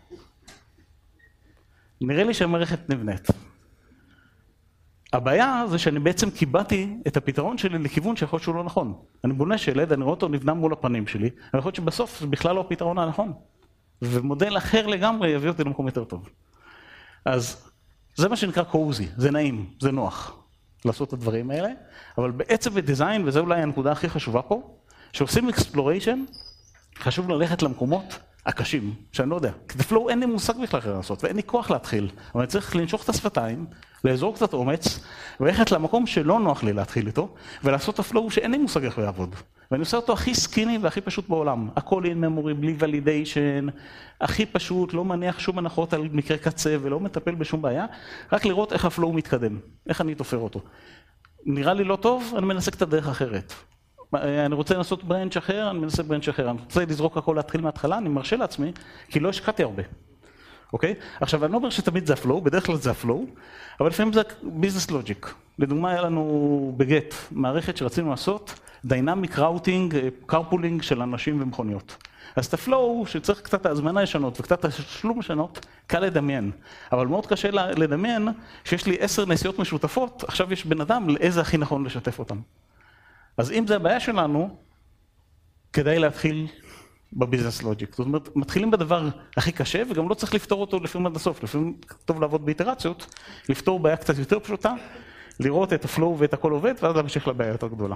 נראה לי שהמערכת נבנית. הבעיה זה שאני בעצם קיבלתי את הפתרון שלי לכיוון שיכול להיות שהוא לא נכון. אני בונה שלד, אני רואה אותו נבנה מול הפנים שלי, אני יכול להיות שבסוף זה בכלל לא הפתרון הנכון. ומודל אחר לגמרי יביא אותי למקום יותר טוב. אז זה מה שנקרא קוזי, זה נעים, זה נוח לעשות את הדברים האלה, אבל בעצם בדיזיין, וזו אולי הנקודה הכי חשובה פה, שעושים אקספלוריישן, חשוב ללכת למקומות הקשים, שאני לא יודע. כי בפלואו אין לי מושג בכלל אחר לעשות, ואין לי כוח להתחיל. אבל אני צריך לנשוך את השפתיים, לאזור קצת אומץ, וללכת למקום שלא נוח לי להתחיל איתו, ולעשות את הפלואו שאין לי מושג איך לעבוד. ואני עושה אותו הכי סקיני והכי פשוט בעולם. הכל אין ממורי, בלי ולידיישן, הכי פשוט, לא מניח שום הנחות על מקרה קצה, ולא מטפל בשום בעיה, רק לראות איך הפלואו מתקדם, איך אני תופר אותו. נראה לי לא טוב, אני מנסה קצת דרך אחרת. אני רוצה לנסות ברנץ' אחר, אני מנסה ברנץ' אחר. אני רוצה לזרוק הכל להתחיל מההתחלה, אני מרשה לעצמי, כי לא השקעתי הרבה. אוקיי? עכשיו, אני לא אומר שתמיד זה הפלואו, בדרך כלל זה הפלואו, אבל לפעמים זה ביזנס לוג'יק. לדוגמה, היה לנו בגט, מערכת שרצינו לעשות, דיינמיק ראוטינג, קרפולינג של אנשים ומכוניות. אז את הפלואו, שצריך קצת ההזמנה לשנות וקצת השלום לשנות, קל לדמיין. אבל מאוד קשה לדמיין שיש לי עשר נסיעות משותפות, עכשיו יש בן אדם לאיזה הכי נכון לשתף אותם. אז אם זה הבעיה שלנו, כדאי להתחיל בביזנס לוג'יק. זאת אומרת, מתחילים בדבר הכי קשה, וגם לא צריך לפתור אותו לפעמים עד הסוף. לפעמים טוב לעבוד באיטרציות, לפתור בעיה קצת יותר פשוטה, לראות את הפלואו ואת הכל עובד, ואז להמשיך לבעיה יותר גדולה.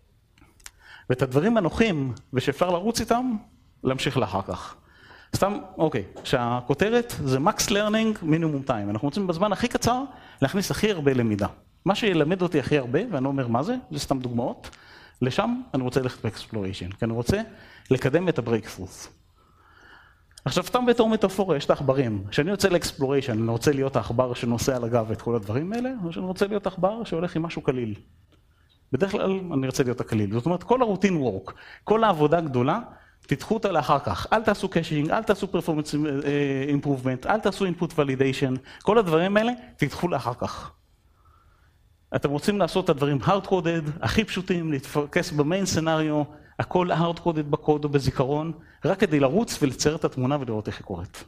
ואת הדברים הנוחים, ושאפשר לרוץ איתם, להמשיך לאחר כך. סתם, אוקיי, שהכותרת זה Max Learning Minimum Time. אנחנו רוצים בזמן הכי קצר להכניס הכי הרבה למידה. מה שילמד אותי הכי הרבה, ואני לא אומר מה זה, זה סתם דוגמאות, לשם אני רוצה ללכת באקספלוריישן, כי אני רוצה לקדם את הברייקפרוס. עכשיו, סתם בתור מטאפורה, יש את העכברים. כשאני יוצא לאקספלוריישן, אני רוצה להיות העכבר שנוסע על הגב את כל הדברים האלה, או שאני רוצה להיות העכבר שהולך עם משהו קליל. בדרך כלל אני רוצה להיות הקליל. זאת אומרת, כל הרוטין וורק, כל העבודה הגדולה, תדחו אותה לאחר כך. אל תעשו קאשינג, אל תעשו פרפורמנס אימפרובמנט, אל תעשו אינפוט ולידיישן, כל הדברים האלה, תדחו לאחר כך. אתם רוצים לעשות את הדברים hard-coded, הכי פשוטים, להתפקס במיין סנריו, הכל hard-coded בקוד או בזיכרון, רק כדי לרוץ ולצייר את התמונה ולראות איך היא קורית.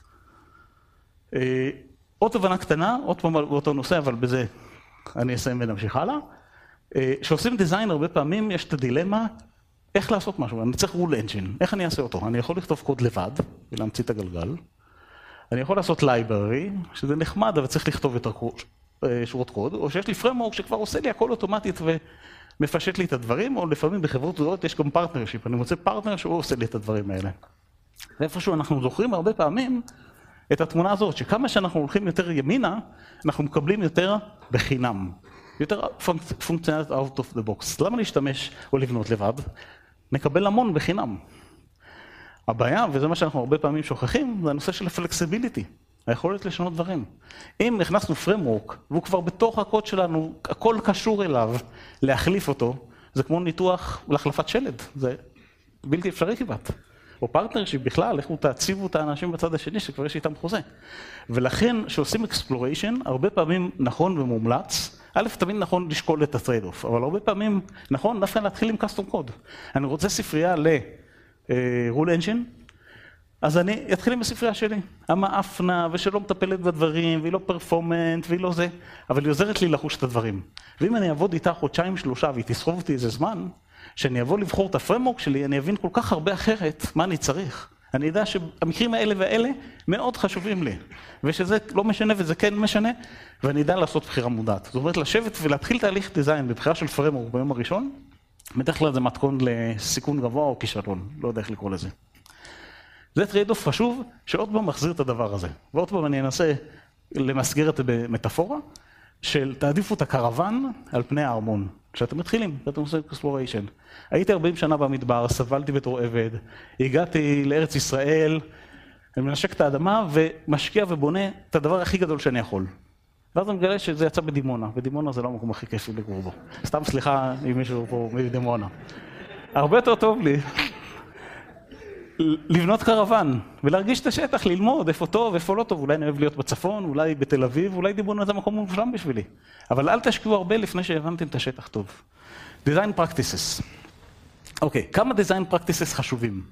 עוד תובנה קטנה, עוד פעם באותו נושא, אבל בזה אני אסיים ונמשיך הלאה. כשעושים דיזיין הרבה פעמים יש את הדילמה, איך לעשות משהו? אני צריך rule engine, איך אני אעשה אותו? אני יכול לכתוב קוד לבד ולהמציא את הגלגל. אני יכול לעשות library, שזה נחמד, אבל צריך לכתוב יותר שורות קוד, או שיש לי framework שכבר עושה לי הכל אוטומטית ומפשט לי את הדברים, או לפעמים בחברות גדולות יש גם פרטנרשיפ, אני מוצא פרטנר שהוא עושה לי את הדברים האלה. ואיפשהו אנחנו זוכרים הרבה פעמים את התמונה הזאת, שכמה שאנחנו הולכים יותר ימינה, אנחנו מקבלים יותר בחינם. יותר פונקציונלית out of the box. למה להשתמש או לבנות לבד? נקבל המון בחינם. הבעיה, וזה מה שאנחנו הרבה פעמים שוכחים, זה הנושא של הפלקסיביליטי, היכולת לשנות דברים. אם הכנסנו framework, והוא כבר בתוך הקוד שלנו, הכל קשור אליו, להחליף אותו, זה כמו ניתוח להחלפת שלד, זה בלתי אפשרי כמעט. או פרטנרשיפ בכלל, איך הוא תעציבו את האנשים בצד השני שכבר יש איתם חוזה. ולכן, כשעושים exploration, הרבה פעמים נכון ומומלץ, א', תמיד נכון לשקול את הטרייד-אוף, אבל הרבה פעמים נכון דווקא להתחיל עם custom code. אני רוצה ספרייה ל-rule engine, אז אני אתחיל עם הספרייה שלי. המאפנה ושלא מטפלת בדברים, והיא לא פרפורמנט, והיא לא זה, אבל היא עוזרת לי לחוש את הדברים. ואם אני אעבוד איתה חודשיים שלושה, והיא תסחוב אותי איזה זמן, שאני אבוא לבחור את הפרמורק שלי, אני אבין כל כך הרבה אחרת מה אני צריך. אני יודע שהמקרים האלה והאלה מאוד חשובים לי, ושזה לא משנה וזה כן משנה, ואני יודע לעשות בחירה מודעת. זאת אומרת, לשבת ולהתחיל תהליך דיזיין בבחירה של פרמורק ביום הראשון, בדרך כלל זה מתכון לסיכון גבוה או כישלון, לא יודע איך לקרוא לזה. זה טרייד-אוף חשוב, שעוד פעם מחזיר את הדבר הזה. ועוד פעם אני אנסה למסגר את זה במטאפורה, של תעדיפו את הקרוון על פני הארמון. כשאתם מתחילים, אתם עושים אקספלוריישן. הייתי ארבעים שנה במדבר, סבלתי בתור עבד, הגעתי לארץ ישראל, אני מנשק את האדמה ומשקיע ובונה את הדבר הכי גדול שאני יכול. ואז אני מגלה שזה יצא בדימונה, ודימונה זה לא המקום הכי כיפי לגור בו. סתם סליחה אם מישהו פה מדימונה. הרבה יותר טוב לי לבנות קרוון ולהרגיש את השטח, ללמוד איפה טוב, איפה לא טוב, אולי אני אוהב להיות בצפון, אולי בתל אביב, אולי דימונה זה מקום מושלם בשבילי. אבל אל תשקיעו הרבה לפני שהבנתם את השטח טוב. Design practices. אוקיי, כמה design practices חשובים?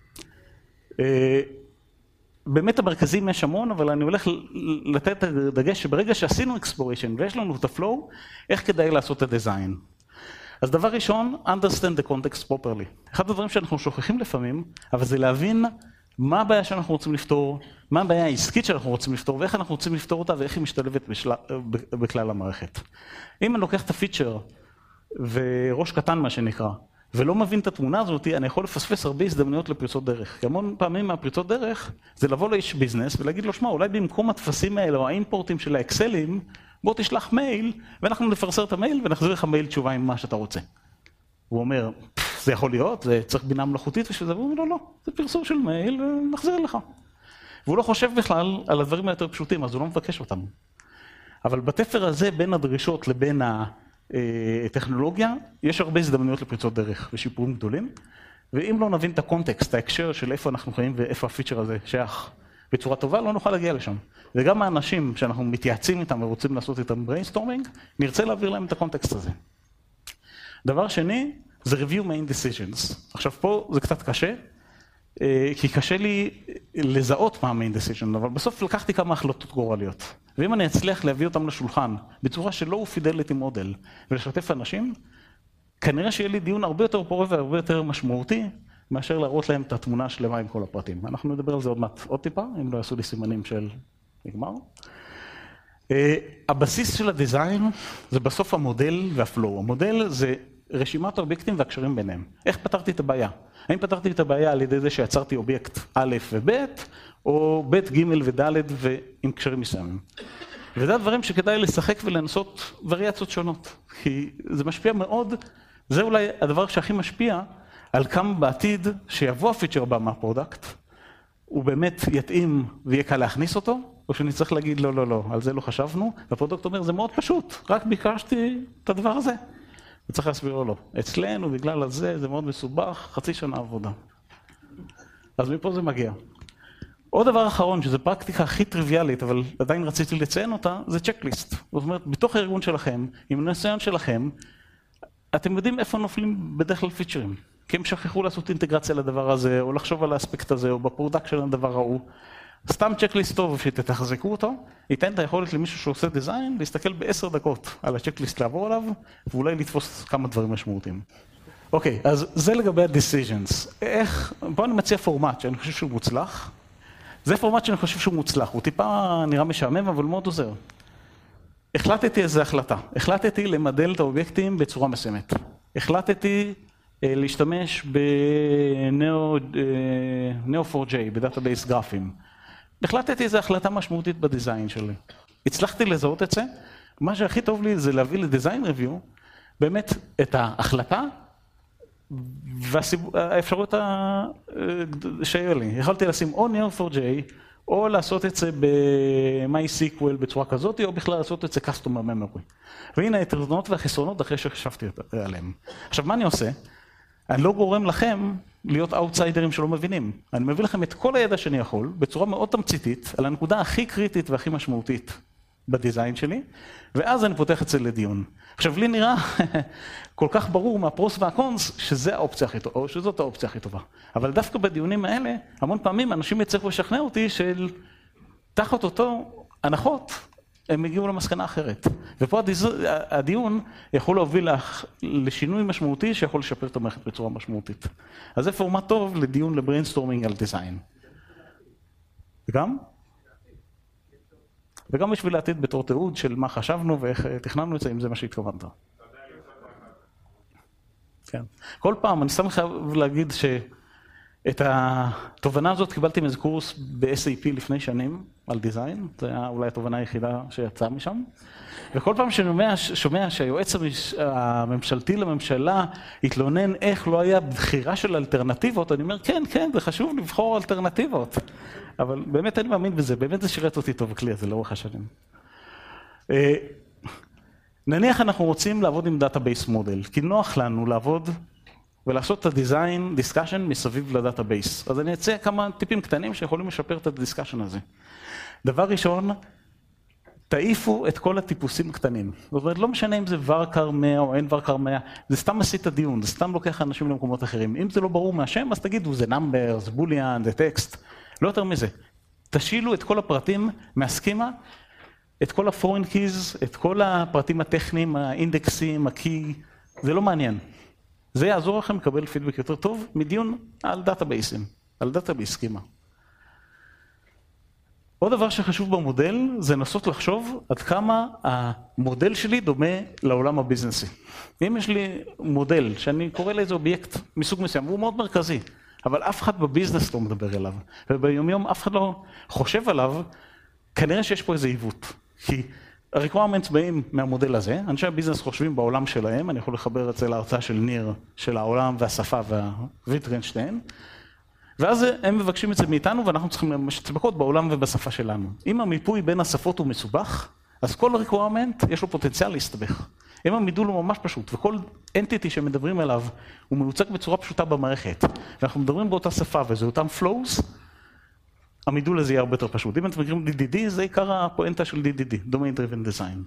באמת המרכזים יש המון, אבל אני הולך לתת את הדגש שברגע שעשינו exploration ויש לנו את הפלואו, איך כדאי לעשות את הדיזיין? אז דבר ראשון, understand the context properly. אחד הדברים שאנחנו שוכחים לפעמים, אבל זה להבין מה הבעיה שאנחנו רוצים לפתור, מה הבעיה העסקית שאנחנו רוצים לפתור, ואיך אנחנו רוצים לפתור אותה, ואיך היא משתלבת בשל... בכלל המערכת. אם אני לוקח את הפיצ'ר, וראש קטן מה שנקרא, ולא מבין את התמונה הזאת, אני יכול לפספס הרבה הזדמנויות לפריצות דרך. כי המון פעמים מהפריצות דרך, זה לבוא לאיש ביזנס ולהגיד לו, שמה, אולי במקום התפסים האלה או האימפורטים של האקסלים, בוא תשלח מייל, ואנחנו נפרסר את המייל ונחזיר לך מייל תשובה עם מה שאתה רוצה. הוא אומר, זה יכול להיות, זה צריך בינה מלאכותית ושזה, והוא אומר, לא, לא, זה פרסור של מייל ונחזיר לך. והוא לא חושב בכלל על הדברים היותר פשוטים, אז הוא לא מבקש אותם. אבל בתפר הזה, בין הדרישות לבין הטכנולוגיה, יש הרבה הזדמנויות לפריצות דרך ושיפורים גדולים, ואם לא נבין את הקונטקסט, ההקשר של איפה אנחנו חיים ואיפה הפיצ'ר הזה שייך בצורה טובה, לא נוכל להגיע לשם. וגם האנשים שאנחנו מתייעצים איתם ורוצים לעשות איתם brainstorming, נרצה להעביר להם את הקונטקסט הזה. דבר שני, זה review main decisions. עכשיו פה זה קצת קשה, כי קשה לי לזהות מה ה-main decision, אבל בסוף לקחתי כמה החלטות גורליות. ואם אני אצליח להביא אותם לשולחן, בצורה שלא הוא פידליטי מודל, ולשתף אנשים, כנראה שיהיה לי דיון הרבה יותר פורה והרבה יותר משמעותי, מאשר להראות להם את התמונה השלמה עם כל הפרטים. אנחנו נדבר על זה עוד מעט עוד טיפה, אם לא יעשו לי סימנים של נגמר. הבסיס של הדיזיין זה בסוף המודל והפלואו. המודל זה רשימת האובייקטים והקשרים ביניהם. איך פתרתי את הבעיה? האם פתרתי את הבעיה על ידי זה שיצרתי אובייקט א' וב', או ב', ג' וד' ועם קשרים מסוימים. וזה הדברים שכדאי לשחק ולנסות וריאציות שונות. כי זה משפיע מאוד, זה אולי הדבר שהכי משפיע, על כמה בעתיד שיבוא הפיצ'ר הבא מהפרודקט, הוא באמת יתאים ויהיה קל להכניס אותו, או שאני צריך להגיד לא, לא, לא, על זה לא חשבנו, והפרודקט אומר, זה מאוד פשוט, רק ביקשתי את הדבר הזה. וצריך להסביר לו לא. אצלנו, בגלל הזה, זה מאוד מסובך, חצי שנה עבודה. אז מפה זה מגיע. עוד דבר אחרון, שזו פרקטיקה הכי טריוויאלית, אבל עדיין רציתי לציין אותה, זה צ'קליסט. זאת אומרת, בתוך הארגון שלכם, עם הניסיון שלכם, אתם יודעים איפה נופלים בדרך כלל פיצ'רים. כי הם שכחו לעשות אינטגרציה לדבר הזה, או לחשוב על האספקט הזה, או בפרודקט של הדבר ההוא. סתם צ'קליסט טוב שתתחזקו אותו, ייתן את היכולת למישהו שעושה דיזיין, להסתכל בעשר דקות על הצ'קליסט לעבור עליו, ואולי לתפוס כמה דברים משמעותיים. אוקיי, אז זה לגבי ה-decisions. איך, בואו אני מציע פורמט שאני חושב שהוא מוצלח. זה פורמט שאני חושב שהוא מוצלח. הוא טיפה נראה משעמם, אבל מאוד עוזר. החלטתי איזו החלטה. החלטתי למדל את האובייקטים בצורה מסוימת. החלטתי אה, להשתמש ב-נאו פור ג'יי, בדאטאבייס גרפים. החלטתי איזו החלטה משמעותית בדיזיין שלי. הצלחתי לזהות את זה. מה שהכי טוב לי זה להביא לדיזיין ריוויו, באמת את ההחלטה, והאפשרות שהיו לי. יכולתי לשים או נאו פור ג'יי, או לעשות את זה ב-MySQL בצורה כזאת, או בכלל לעשות את זה Customer Memory. והנה היתרונות והחסרונות אחרי שחשבתי עליהם. עכשיו, מה אני עושה? אני לא גורם לכם להיות אאוטסיידרים שלא מבינים. אני מביא לכם את כל הידע שאני יכול, בצורה מאוד תמציתית, על הנקודה הכי קריטית והכי משמעותית בדיזיין שלי, ואז אני פותח את זה לדיון. עכשיו, לי נראה כל כך ברור מהפרוס והקונס, שזה האופציה הכי טובה, או שזאת האופציה הכי טובה. אבל דווקא בדיונים האלה, המון פעמים אנשים יצטרכו לשכנע אותי של תחת אותו הנחות, הם הגיעו למסקנה אחרת. ופה הדיון יכול להוביל לשינוי משמעותי שיכול לשפר את המערכת בצורה משמעותית. אז זה פורמט טוב לדיון לבריינסטורמינג על דיזיין. וגם? וגם בשביל לעתיד בתור תיעוד של מה חשבנו ואיך תכננו את זה, אם זה מה שהתכוונת. כן. כל פעם, אני סתם חייב להגיד שאת התובנה הזאת קיבלתי מאיזה קורס ב-אס איי פי לפני שנים על דיזיין, זו הייתה אולי התובנה היחידה שיצאה משם. וכל פעם שאני שומע שהיועץ הממשלתי לממשלה התלונן איך לא היה בחירה של אלטרנטיבות, אני אומר, כן, כן, זה חשוב לבחור אלטרנטיבות. אבל באמת אני מאמין בזה, באמת זה שירת אותי טוב הכלי הזה לאורך השנים. נניח אנחנו רוצים לעבוד עם דאטאבייס מודל, כי נוח לנו לעבוד ולעשות את הדיזיין, דיסקשן מסביב לדאטאבייס. אז אני אצא כמה טיפים קטנים שיכולים לשפר את הדיסקשן הזה. דבר ראשון, תעיפו את כל הטיפוסים הקטנים. זאת אומרת, לא משנה אם זה ורקר מאה או אין ורקר מאה, זה סתם מסית את הדיון, זה סתם לוקח אנשים למקומות אחרים. אם זה לא ברור מהשם, אז תגידו, זה נאמבר, זה בוליאן, זה טקסט. לא יותר מזה. תשילו את כל הפרטים מהסכימה, את כל הפורין קיז, את כל הפרטים הטכניים, האינדקסים, הקי, זה לא מעניין. זה יעזור לכם לקבל פידבק יותר טוב מדיון על דאטאבייסים, על דאטאבייס סכימה. עוד דבר שחשוב במודל זה לנסות לחשוב עד כמה המודל שלי דומה לעולם הביזנסי. אם יש לי מודל שאני קורא לאיזה אובייקט מסוג מסוים, הוא מאוד מרכזי, אבל אף אחד בביזנס לא מדבר אליו, וביום יום אף אחד לא חושב עליו, כנראה שיש פה איזה עיוות. כי ה-requirements באים מהמודל הזה, אנשי הביזנס חושבים בעולם שלהם, אני יכול לחבר את זה להרצאה של ניר, של העולם והשפה והוויטגנשטיין, ואז הם מבקשים את זה מאיתנו, ואנחנו צריכים לממש צבקות בעולם ובשפה שלנו. אם המיפוי בין השפות הוא מסובך, אז כל requirement יש לו פוטנציאל להסתבך. אם המידול הוא ממש פשוט, וכל entity שמדברים עליו הוא מיוצג בצורה פשוטה במערכת, ואנחנו מדברים באותה שפה וזה אותם flows, המידול הזה יהיה הרבה יותר פשוט. אם אתם מכירים די די די, זה עיקר הפואנטה של די די די, Domain Driven Design.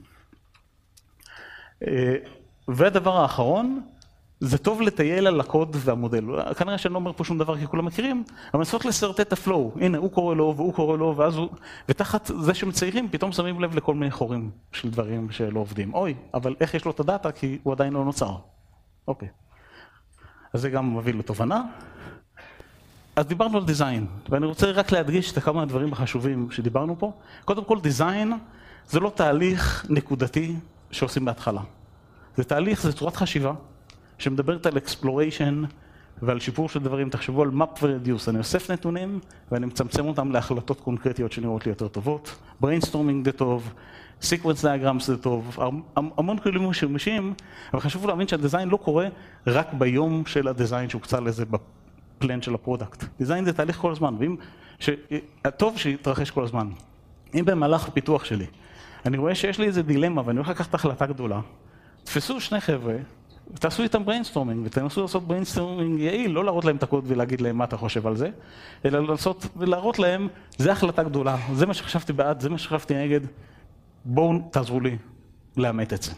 והדבר האחרון, זה טוב לטייל על הקוד והמודל. כנראה שאני לא אומר פה שום דבר כי כולם מכירים, אבל לנסות לסרטט את הפלואו. הנה, הוא קורא לו והוא קורא לו, ואז הוא... ותחת זה שמציירים, פתאום שמים לב לכל מיני חורים של דברים שלא עובדים. אוי, אבל איך יש לו את הדאטה? כי הוא עדיין לא נוצר. אוקיי. אז זה גם מביא לתובנה. אז דיברנו על דיזיין, ואני רוצה רק להדגיש את כמה הדברים החשובים שדיברנו פה. קודם כל, דיזיין זה לא תהליך נקודתי שעושים בהתחלה. זה תהליך, זה צורת חשיבה, שמדברת על exploration ועל שיפור של דברים. תחשבו על map ו-reduce. אני אוסף נתונים ואני מצמצם אותם להחלטות קונקרטיות שנראות לי יותר טובות. brainstorming זה טוב, sequence diagrams זה טוב, המון כלים משמשים, אבל חשוב להבין שהדיזיין לא קורה רק ביום של הדיזיין שהוקצה לזה בפלן של הפרודקט. דיזיין זה תהליך כל הזמן, ואם... ש... טוב שיתרחש כל הזמן. אם במהלך הפיתוח שלי, אני רואה שיש לי איזה דילמה ואני הולך לקחת החלטה גדולה, תפסו שני חבר'ה, ותעשו איתם בריינסטורמינג, ותנסו לעשות בריינסטורמינג יעיל, לא להראות להם את הקוד ולהגיד להם מה אתה חושב על זה, אלא לעשות ולהראות להם, זה החלטה גדולה, זה מה שחשבתי בעד, זה מה שחשבתי נגד, בואו תעזרו לי לאמת את זה.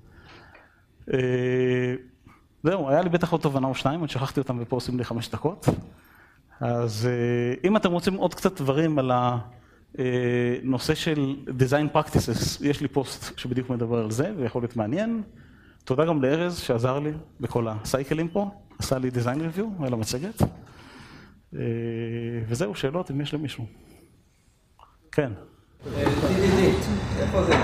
זהו, היה לי בטח עוד תובנה או שניים, אני שכחתי אותם ופה עושים לי חמש דקות. אז אם אתם רוצים עוד קצת דברים על הנושא של Design Practices, יש לי פוסט שבדיוק מדבר על זה, ויכול להיות מעניין. תודה גם לארז שעזר לי בכל הסייקלים פה, עשה לי דיזיין ריוויו על המצגת. וזהו, שאלות אם יש למישהו. כן. טי די די, איפה זה?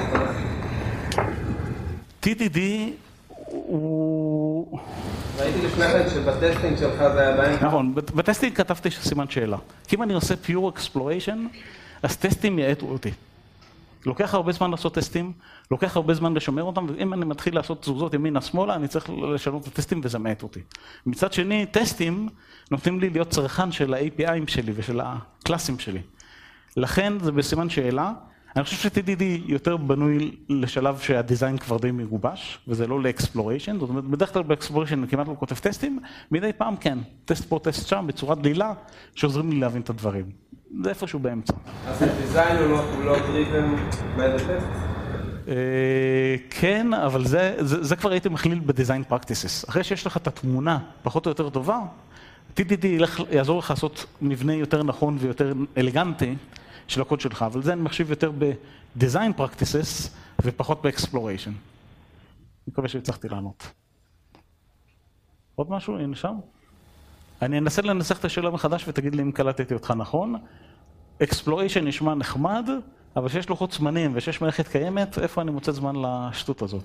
טי די די הוא... ראיתי לפני כן שבטסטינג שלך זה היה בעין. נכון, בטסטינג כתבתי סימן שאלה. כי אם אני עושה pure exploration, אז טסטים יעטו אותי. לוקח הרבה זמן לעשות טסטים, לוקח הרבה זמן לשמר אותם, ואם אני מתחיל לעשות תזוזות ימינה-שמאלה, אני צריך לשנות את הטסטים וזה מעט אותי. מצד שני, טסטים נותנים לי להיות צרכן של ה-איי פי אי'ים שלי ושל הקלאסים שלי. לכן זה בסימן שאלה. אני חושב ש-טי די די יותר בנוי לשלב שהדיזיין כבר די מגובש, וזה לא ל-exploration, זאת אומרת, בדרך כלל ב-exploration אני כמעט לא כותב טסטים, מדי פעם כן, טסט פה, טסט שם, בצורה דלילה, שעוזרים לי להבין את הדברים. זה איפשהו באמצע. אז הדיזיין הוא לא driven by the test? כן, אבל זה כבר הייתי מכליל בדיזיין practices. אחרי שיש לך את התמונה פחות או יותר טובה, טי די די יעזור לך לעשות מבנה יותר נכון ויותר אלגנטי של הקוד שלך, אבל זה אני מחשיב יותר ב-design practices ופחות ב-exploration. אני מקווה שהצלחתי לענות. עוד משהו? הנה שם. אני אנסה לנסח את השאלה מחדש ותגיד לי אם קלטתי אותך נכון. exploration נשמע נחמד, אבל שיש לוחות זמנים ושיש מערכת קיימת, איפה אני מוצא זמן לשטות הזאת?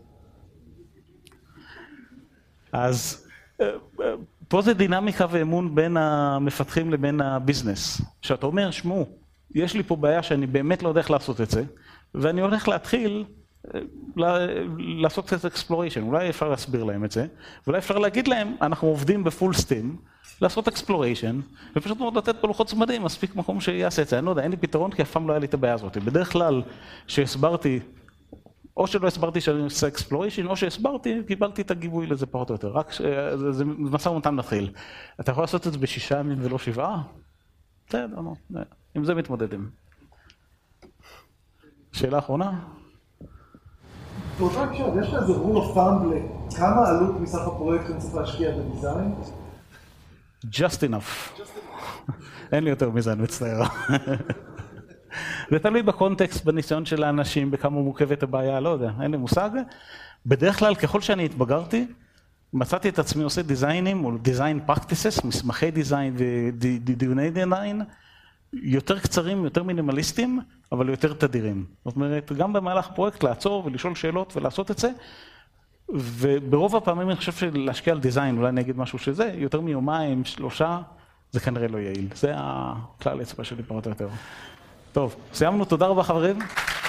אז פה זה דינמיקה ואמון בין המפתחים לבין הביזנס. שאתה אומר, שמו, יש לי פה בעיה שאני באמת לא יודע איך לעשות את זה, ואני הולך להתחיל לעשות קצת exploration. אולי אפשר להסביר להם את זה, ואולי אפשר להגיד להם, אנחנו עובדים בפול סטים, לעשות exploration, ופשוט מאוד לתת פה לוחות זמנים, מספיק מקום שיעשה את זה. אני לא יודע, אין לי פתרון, כי אף פעם לא היה לי את הבעיה הזאת. בדרך כלל, שהסברתי, או שלא הסברתי שאני עושה exploration, או שהסברתי, קיבלתי את הגיבוי לזה פחות או יותר. רק זה מסע ומתן להתחיל. אתה יכול לעשות את זה בשישה ימים ולא שבעה? בסדר, לא. עם זה מתמודדים. שאלה אחרונה? באותה הקשר, יש לך איזה rule of thumb לכמה עלות מסך הפרויקט אני צריך להשקיע בדיזיין? Just enough. אין לי יותר מזה, אני מצטער. זה תלוי בקונטקסט, בניסיון של האנשים, בכמה מורכבת הבעיה, לא יודע, אין לי מושג. בדרך כלל, ככל שאני התבגרתי, מצאתי את עצמי עושה דיזיינים, או דיזיין פרקטיסס, מסמכי דיזיין ודיוני דיזיין, יותר קצרים, יותר מינימליסטיים, אבל יותר תדירים. זאת אומרת, גם במהלך פרויקט לעצור ולשאול שאלות ולעשות את זה, וברוב הפעמים אני חושב שלהשקיע על דיזיין, אולי אני אגיד משהו שזה, יותר מיומיים, שלושה, זה כנראה לא יעיל. זה הכלל אצבע שלי פחות או יותר. טוב, סיימנו, תודה רבה חברים.